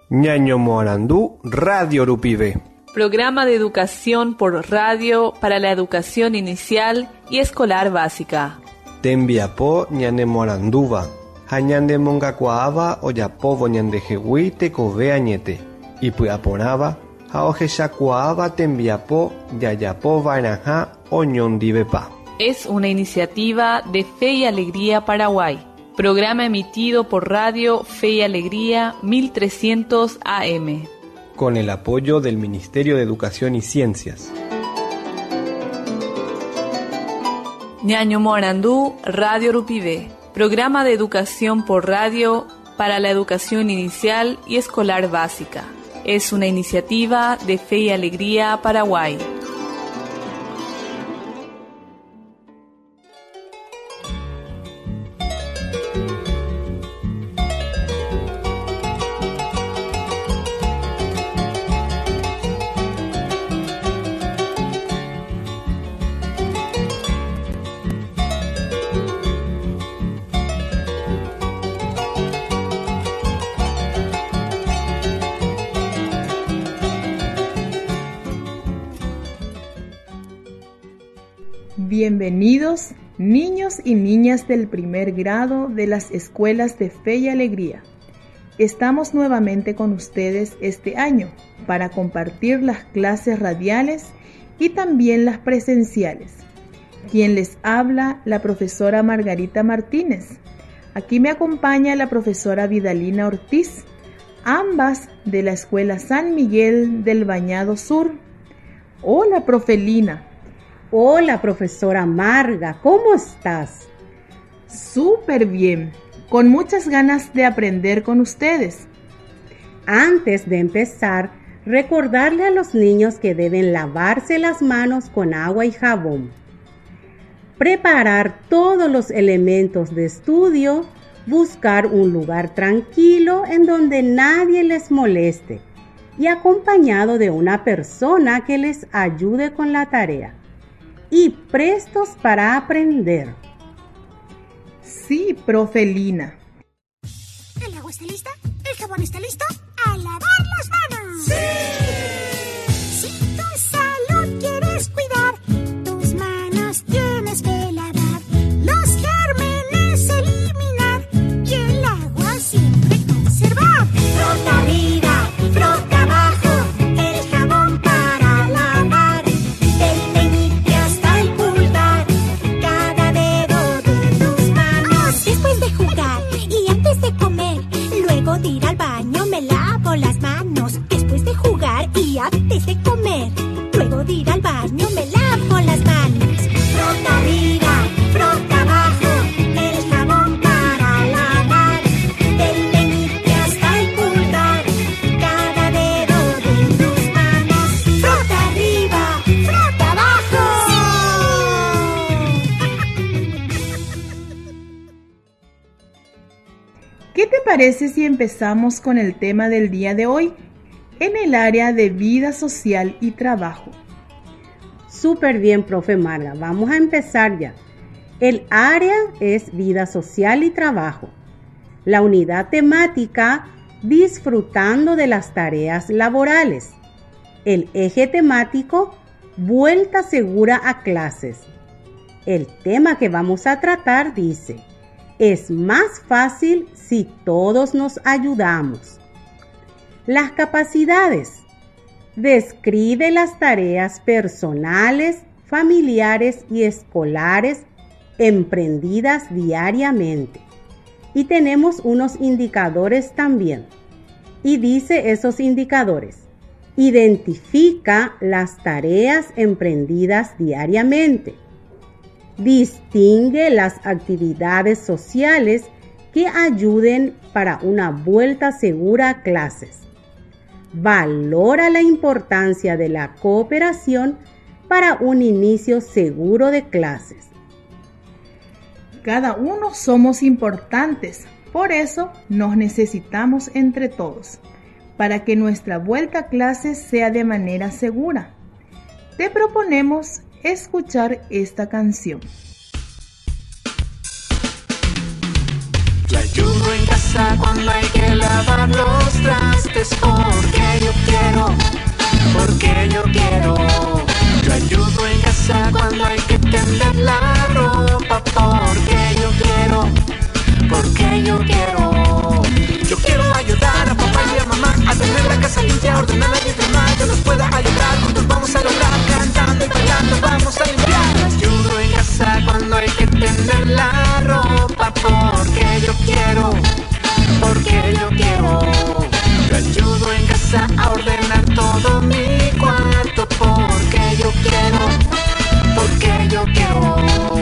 Ñaño Morandú, Radio Rupivé. Programa de educación por radio para la educación inicial y escolar básica. Tembiapó ñane Moranduva. Hañande mongacuaaba oyapovo ñande jehui tekove añete. Y puyaporaba, haojeshacuaaba tembiapó yayapo varajá oñondivepa. Es una iniciativa de Fe y Alegría Paraguay. Programa emitido por Radio Fe y Alegría 1300 AM. Con el apoyo del Ministerio de Educación y Ciencias. Ñaño Morandú, Radio Rupivé. Programa de educación por radio para la educación inicial y escolar básica. Es una iniciativa de Fe y Alegría Paraguay. Bienvenidos, niños y niñas del primer grado de las escuelas de Fe y Alegría. Estamos nuevamente con ustedes este año para compartir las clases radiales y también las presenciales. Quien les habla, la profesora Margarita Martínez. Aquí me acompaña la profesora Vidalina Ortiz, ambas de la Escuela San Miguel del Bañado Sur. Hola, profelina. Hola, profesora Marga, ¿cómo estás? Súper bien, con muchas ganas de aprender con ustedes. Antes de empezar, recordarle a los niños que deben lavarse las manos con agua y jabón. Preparar todos los elementos de estudio, buscar un lugar tranquilo en donde nadie les moleste y acompañado de una persona que les ayude con la tarea. Y prestos para aprender. Sí, profelina. ¿El agua está lista? ¿El jabón está listo? ¡A lavar las manos! ¡Sí! Si tu salud quieres cuidar, tus manos tienes que lavar. Los gérmenes eliminar y el agua siempre conservar. Frota arriba, frota abajo, el jabón para lavar. Del meñique hasta el pulgar, cada dedo de tus manos. Después de jugar y antes de comer, luego de ir al baño me lavo las manos. Después de jugar y antes de comer, luego de ir al baño me lavo las manos. Frota arriba, frota abajo, el jabón para lavar. Del meñique hasta el pulgar, cada dedo de tus manos. Frota arriba, frota abajo. ¿Qué te parece si empezamos con el tema del día de hoy? En el área de vida social y trabajo. Súper bien, profe Marga. Vamos a empezar ya. El área es vida social y trabajo. La unidad temática, disfrutando de las tareas laborales. El eje temático, vuelta segura a clases. El tema que vamos a tratar dice: es más fácil si todos nos ayudamos. Las capacidades. Describe las tareas personales, familiares y escolares emprendidas diariamente. Y tenemos unos indicadores también. Y dice esos indicadores: identifica las tareas emprendidas diariamente. Distingue las actividades sociales que ayuden para una vuelta segura a clases. Valora la importancia de la cooperación para un inicio seguro de clases. Cada uno somos importantes, por eso nos necesitamos entre todos, para que nuestra vuelta a clases sea de manera segura. Te proponemos escuchar esta canción. La ayudo en casa cuando hay que lavar los trastes. juguetes porque yo quiero, porque yo quiero. Yo ayudo en casa cuando hay que tender la ropa porque yo quiero, porque yo quiero. Yo quiero ayudar a papá y a mamá a tener la casa limpia, ordenada y demás. Yo los pueda ayudar, juntos vamos a lograr, cantando y bailando vamos a limpiar. Yo ayudo en casa cuando hay que tender la ropa porque yo quiero, porque yo quiero. Yo ayudo en casa a ordenar todo mi cuarto porque yo quiero, porque yo quiero.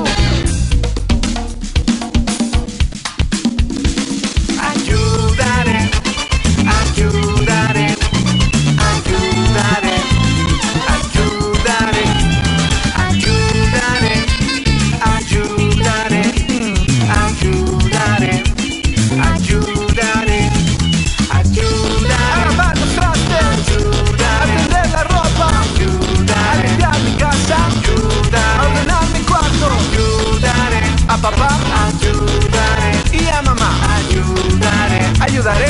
Ayudaré, ayudaré, ayudaré, ayudaré, ayudaré, ayudaré, ayudaré, ayudaré, ayudaré. A lavar los trastes, a tender la ropa, a limpiar mi casa, a ordenar mi cuarto, a papá, y a mamá, ayudaré, ayudaré.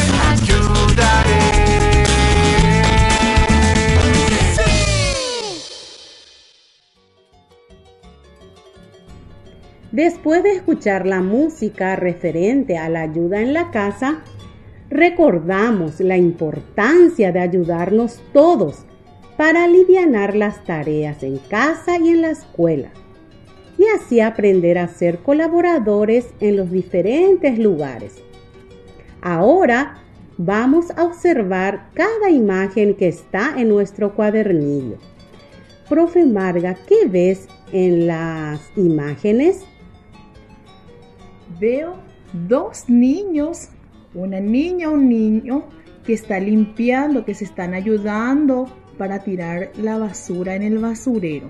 Después de escuchar la música referente a la ayuda en la casa, recordamos la importancia de ayudarnos todos para alivianar las tareas en casa y en la escuela, y así aprender a ser colaboradores en los diferentes lugares. Ahora vamos a observar cada imagen que está en nuestro cuadernillo. Profe Marga, ¿qué ves en las imágenes? Veo 2 niños, una niña, un niño que está limpiando, que se están ayudando para tirar la basura en el basurero.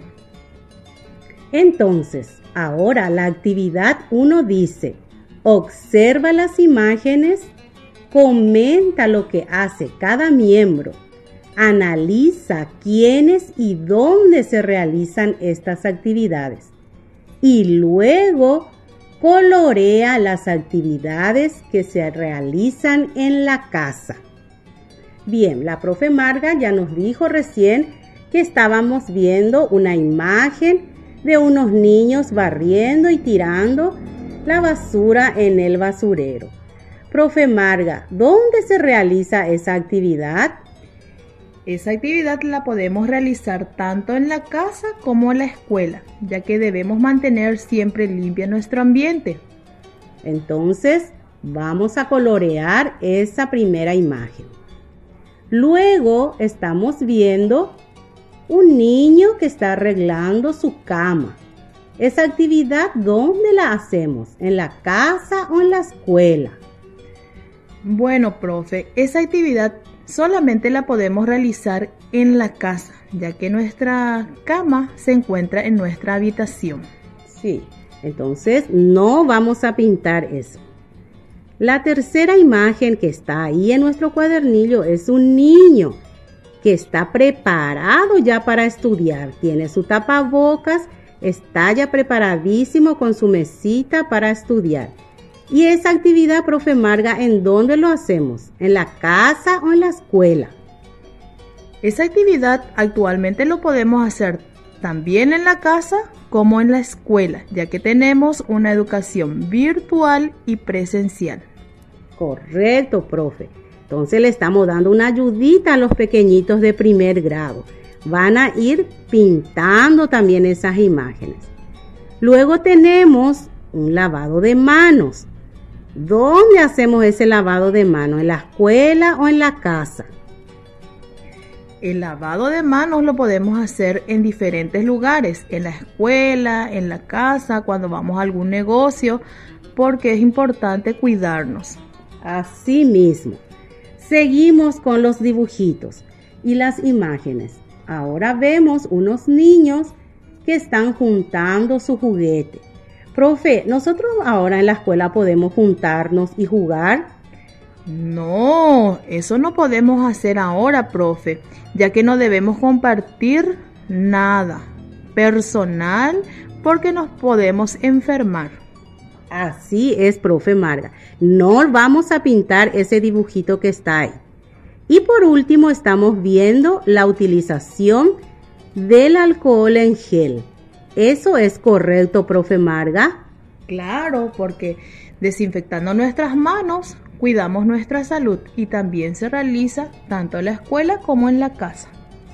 Entonces, ahora la actividad 1 dice, observa las imágenes, comenta lo que hace cada miembro, analiza quiénes y dónde se realizan estas actividades y luego colorea las actividades que se realizan en la casa. Bien, la profe Marga ya nos dijo recién que estábamos viendo una imagen de unos niños barriendo y tirando la basura en el basurero. Profe Marga, ¿dónde se realiza esa actividad? Esa actividad la podemos realizar tanto en la casa como en la escuela, ya que debemos mantener siempre limpio nuestro ambiente. Entonces, vamos a colorear esa primera imagen. Luego estamos viendo un niño que está arreglando su cama. ¿Esa actividad dónde la hacemos? ¿En la casa o en la escuela? Bueno, profe, esa actividad solamente la podemos realizar en la casa, ya que nuestra cama se encuentra en nuestra habitación. Sí, entonces no vamos a pintar eso. La tercera imagen que está ahí en nuestro cuadernillo es un niño que está preparado ya para estudiar. Tiene su tapabocas, está ya preparadísimo con su mesita para estudiar. ¿Y esa actividad, profe Marga, en dónde lo hacemos? ¿En la casa o en la escuela? Esa actividad actualmente lo podemos hacer también en la casa como en la escuela, ya que tenemos una educación virtual y presencial. Correcto, profe. Entonces le estamos dando una ayudita a los pequeñitos de primer grado. Van a ir pintando también esas imágenes. Luego tenemos un lavado de manos. ¿Dónde hacemos ese lavado de manos? ¿En la escuela o en la casa? El lavado de manos lo podemos hacer en diferentes lugares, en la escuela, en la casa, cuando vamos a algún negocio, porque es importante cuidarnos. Así mismo. Seguimos con los dibujitos y las imágenes. Ahora vemos unos niños que están juntando su juguete. Profe, ¿nosotros ahora en la escuela podemos juntarnos y jugar? No, eso no podemos hacer ahora, profe, ya que no debemos compartir nada personal porque nos podemos enfermar. Así es, profe Marga. No vamos a pintar ese dibujito que está ahí. Y por último estamos viendo la utilización del alcohol en gel. ¿Eso es correcto, profe Marga? Claro, porque desinfectando nuestras manos, cuidamos nuestra salud y también se realiza tanto en la escuela como en la casa.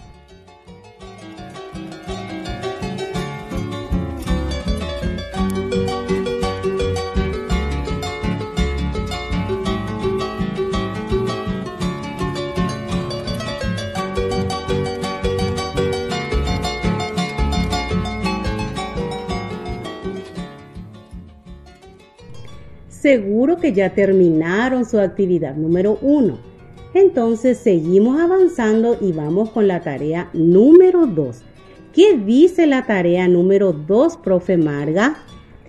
Seguro que ya terminaron su actividad número 1. Entonces seguimos avanzando y vamos con la tarea número 2. ¿Qué dice la tarea número 2, profe Marga?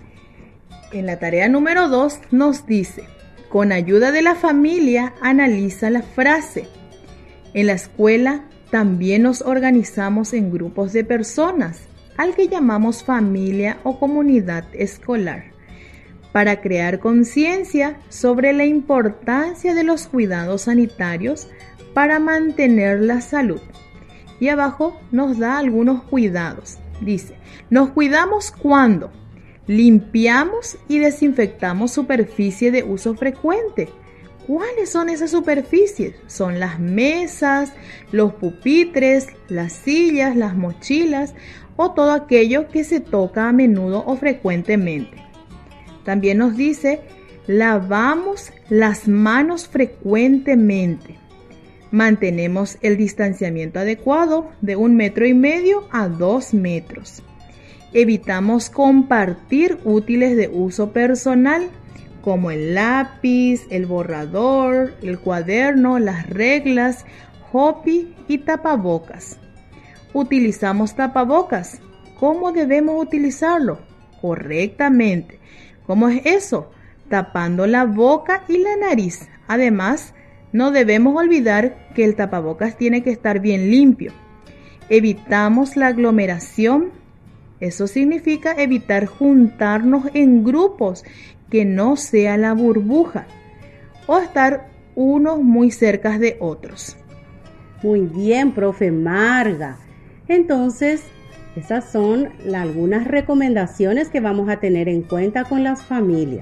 En la tarea número 2 nos dice, con ayuda de la familia, analiza la frase. En la escuela también nos organizamos en grupos de personas, al que llamamos familia o comunidad escolar, para crear conciencia sobre la importancia de los cuidados sanitarios para mantener la salud. Y abajo nos da algunos cuidados. Dice, nos cuidamos cuando limpiamos y desinfectamos superficie de uso frecuente. ¿Cuáles son esas superficies? Son las mesas, los pupitres, las sillas, las mochilas o todo aquello que se toca a menudo o frecuentemente. También nos dice, lavamos las manos frecuentemente. Mantenemos el distanciamiento adecuado de 1,5 metros a 2 metros. Evitamos compartir útiles de uso personal como el lápiz, el borrador, el cuaderno, las reglas, jopi y tapabocas. Utilizamos tapabocas. ¿Cómo debemos utilizarlo? Correctamente. ¿Cómo es eso? Tapando la boca y la nariz. Además, no debemos olvidar que el tapabocas tiene que estar bien limpio. Evitamos la aglomeración. Eso significa evitar juntarnos en grupos, que no sea la burbuja, o estar unos muy cerca de otros. Muy bien, profe Marga. Entonces, esas son algunas recomendaciones que vamos a tener en cuenta con las familias.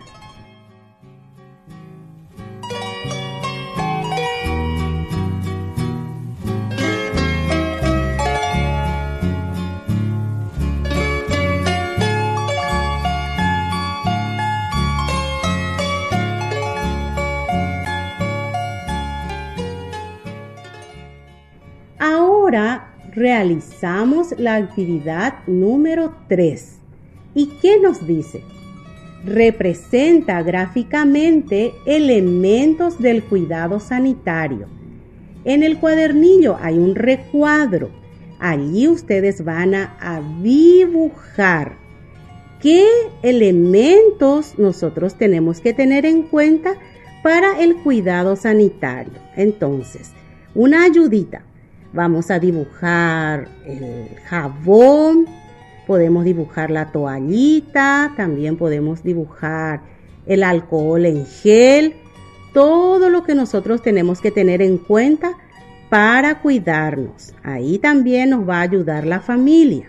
Ahora realizamos la actividad número 3. ¿Y qué nos dice? Representa gráficamente elementos del cuidado sanitario. En el cuadernillo hay un recuadro. Allí ustedes van a dibujar qué elementos nosotros tenemos que tener en cuenta para el cuidado sanitario. Entonces, una ayudita. Vamos a dibujar el jabón, podemos dibujar la toallita, también podemos dibujar el alcohol en gel, todo lo que nosotros tenemos que tener en cuenta para cuidarnos. Ahí también nos va a ayudar la familia.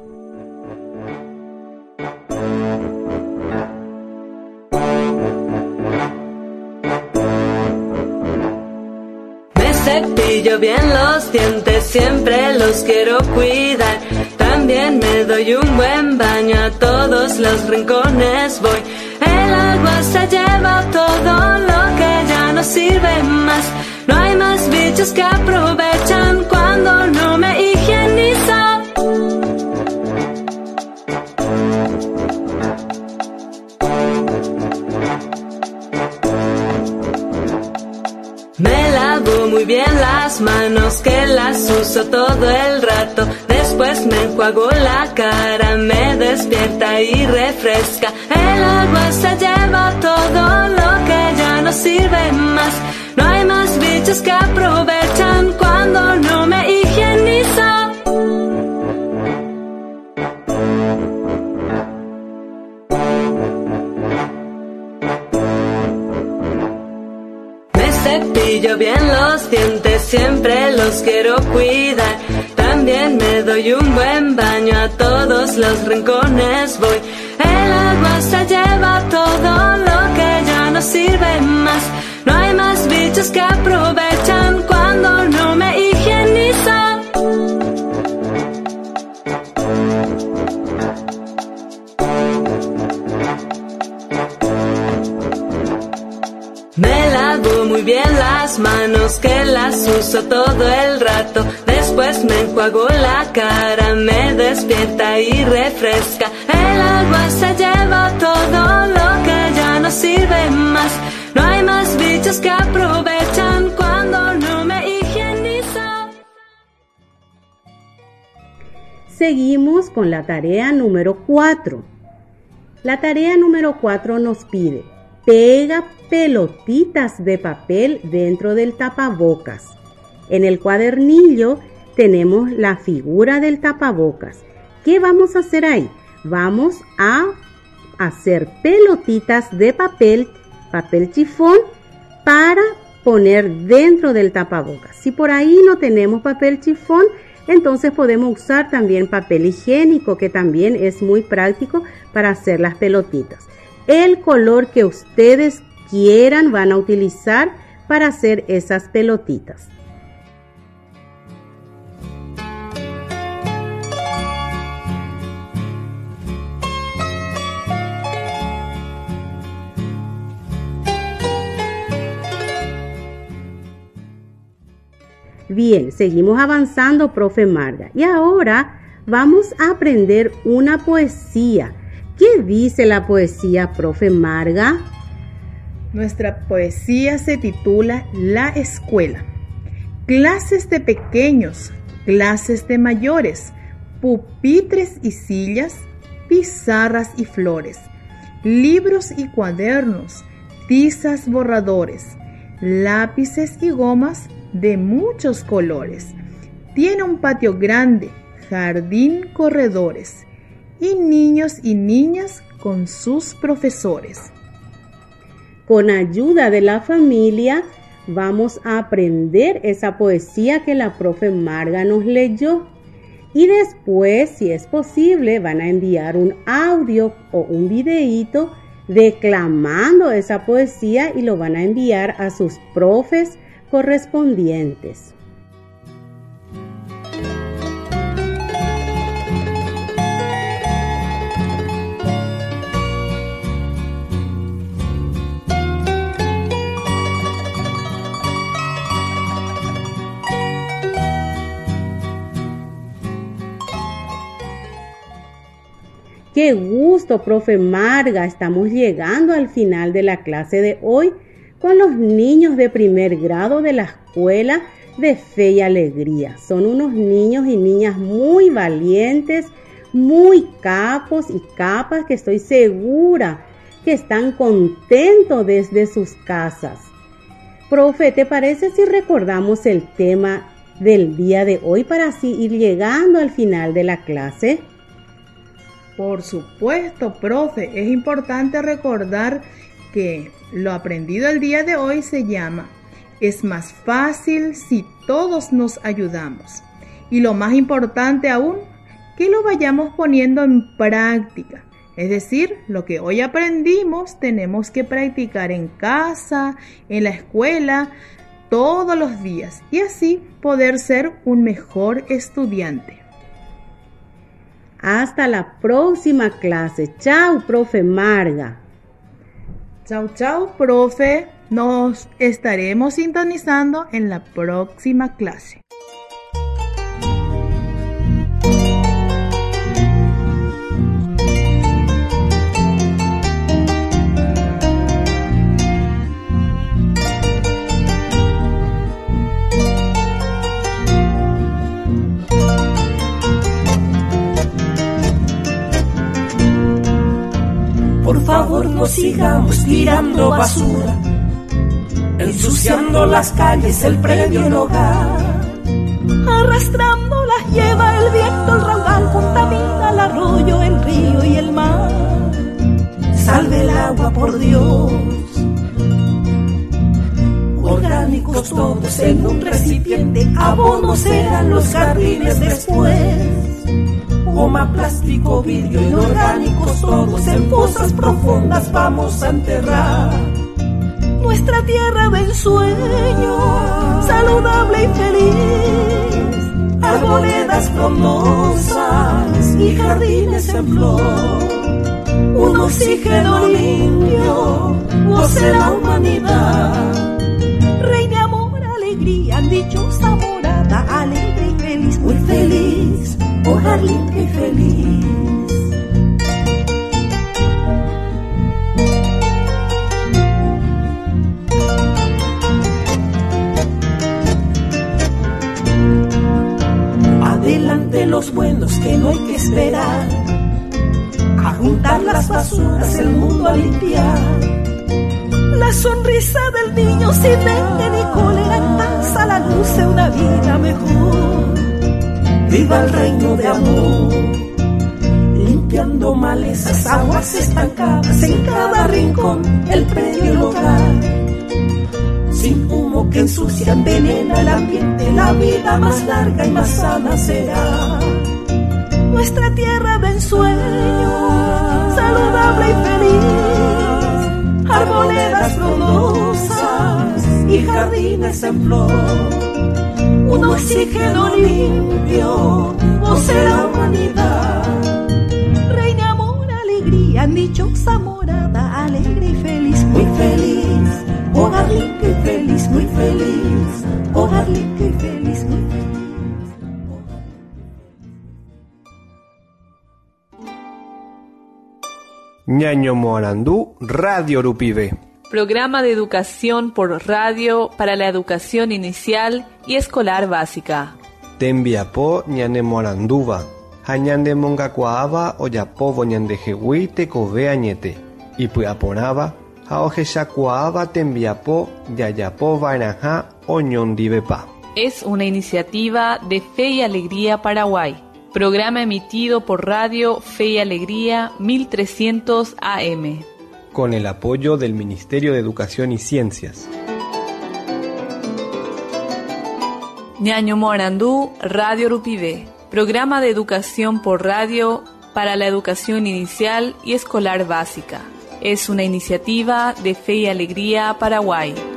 Cepillo bien los dientes, siempre los quiero cuidar. También me doy un buen baño, a todos los rincones voy. El agua se lleva todo lo que ya no sirve más. No hay más bichos que aprovechan cuando no me higienizo. Me lavo muy bien las manos, que las uso todo el rato. Después me enjuago la cara, me despierta y refresca. El agua se lleva todo lo que ya no sirve más. No hay más bichos que aprovechan cuando no me higienizo. cepillo bien los dientes, siempre los quiero cuidar. También me doy un buen baño, a todos los rincones voy. El agua se lleva todo lo que ya no sirve más. No hay más bichos que aprovechan cuando no me higienizo. Me lavo muy bien las manos, que las uso todo el rato. Después me enjuago la cara, me despierta y refresca. El agua se lleva todo lo que ya no sirve más. No hay más bichos que aprovechan cuando no me higienizo. Seguimos con la tarea número 4. La tarea número 4 nos pide: pega pelotitas de papel dentro del tapabocas. En el cuadernillo tenemos la figura del tapabocas. ¿Qué vamos a hacer ahí? Vamos a hacer pelotitas de papel chifón, para poner dentro del tapabocas. Si por ahí no tenemos papel chifón, entonces podemos usar también papel higiénico, que también es muy práctico para hacer las pelotitas. El color que ustedes quieran van a utilizar para hacer esas pelotitas. Bien, seguimos avanzando, profe Marga. Y ahora vamos a aprender una poesía. ¿Qué dice la poesía, profe Marga? Nuestra poesía se titula La Escuela. Clases de pequeños, clases de mayores, pupitres y sillas, pizarras y flores, libros y cuadernos, tizas, borradores, lápices y gomas de muchos colores. Tiene un patio grande, jardín, corredores, y niños y niñas con sus profesores. Con ayuda de la familia vamos a aprender esa poesía que la profe Marga nos leyó. Y después, si es posible, van a enviar un audio o un videíto declamando esa poesía y lo van a enviar a sus profes correspondientes. ¡Qué gusto, profe Marga! Estamos llegando al final de la clase de hoy con los niños de primer grado de la Escuela de Fe y Alegría. Son unos niños y niñas muy valientes, muy capos y capas, que estoy segura que están contentos desde sus casas. Profe, ¿te parece si recordamos el tema del día de hoy para así ir llegando al final de la clase? Por supuesto, profe. Es importante recordar que lo aprendido el día de hoy se llama "Es más fácil si todos nos ayudamos". Y lo más importante aún, que lo vayamos poniendo en práctica. Es decir, lo que hoy aprendimos tenemos que practicar en casa, en la escuela, todos los días, y así poder ser un mejor estudiante. Hasta la próxima clase. Chao, profe Marga. Chao, chao, profe. Nos estaremos sintonizando en la próxima clase. Por favor, no sigamos tirando basura, ensuciando las calles, el predio, el hogar. Arrastrando las lleva el viento, el raudal contamina el arroyo, el río y el mar. Salve el agua, por Dios. Oiga orgánicos todos en un recipiente, abonos serán los jardines después. Goma, plástico, vidrio, inorgánicos todos en fosas profundas vamos a enterrar. Nuestra tierra de ensueño, saludable y feliz, arboledas frondosas y jardines en flor. Un oxígeno limpio, goce la humanidad. Reine amor, alegría, dichosa morada, alegre y feliz, muy feliz, hogar limpio y feliz. Adelante los buenos que no hay que esperar, a juntar las basuras, el mundo a limpiar. La sonrisa del niño sin dengue ni cólera, en paz a la luz de una vida mejor. Viva el reino de amor, limpiando malezas, aguas estancadas en cada rincón, el predio, el hogar. Sin humo que ensucia, envenena el ambiente, la vida más larga y más sana será. Nuestra tierra de ensueño, saludable y feliz, arboledas frondosas y jardines en flor. Un oxígeno limpio, goce la humanidad. Reine amor, alegría, dichosa morada, alegre y feliz, muy feliz, hogar limpio y feliz, muy feliz, hogar limpio y feliz, muy feliz. Ñaño Morandú, Radio Rupivé. Programa de educación por radio para la educación inicial y escolar básica. Tembiapó ñane Moranduva. Hañande mongacuaaba oyapovo ñande jehui tekove añete. Y puaporaba, haojeshacuaaba tembiapó yayapo varajá oñondivepa. Es una iniciativa de Fe y Alegría Paraguay. Programa emitido por Radio Fe y Alegría 1300 AM. Con el apoyo del Ministerio de Educación y Ciencias. Ñaño Morandú, Radio Rupivé. Programa de educación por radio para la educación inicial y escolar básica. Es una iniciativa de Fe y Alegría Paraguay.